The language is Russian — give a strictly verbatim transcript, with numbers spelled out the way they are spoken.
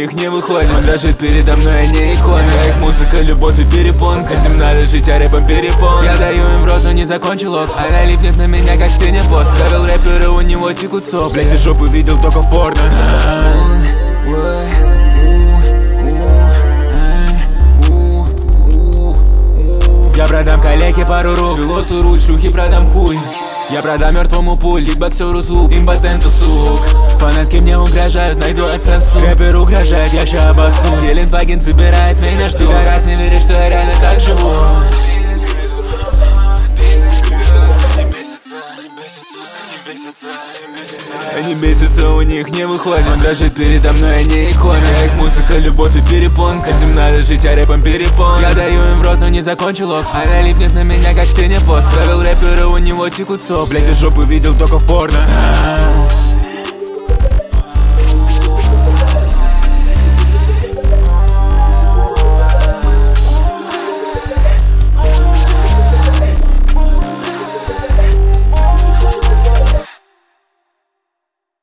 них не выходит. Он дрожит передо мной, а не икона. Их музыка, любовь и перепонка. Этим надо жить, а рэпом перепон. Я даю им в рот, но не закончил окс. Она липнет на меня, как в стене пост. Довел рэпера, у него текут сопли. Блять, ты жопу видел только в порно. Я продам коллеге пару рук, пилоту руль, шухи продам хуй. Я продам мертвому пуль, боксеру звук, импотенту сук. Фанатки мне угрожают, найду отсосу. Рэпер угрожает, я ща обоссу. Гелендваген собирает меня, жду. Раз не веришь, что я реально так живу. Они бесятся, у них не выходит. Он дрожит передо мной, а не икона. Их музыка, любовь и перепонка. Этим надо жить, а рэпом перепон. Я даю им в рот, но не закончил окс. Она липнет на меня, как в стене пост. Провел рэпера, у него текут сопли. Блять, ты жопу видел только в порно.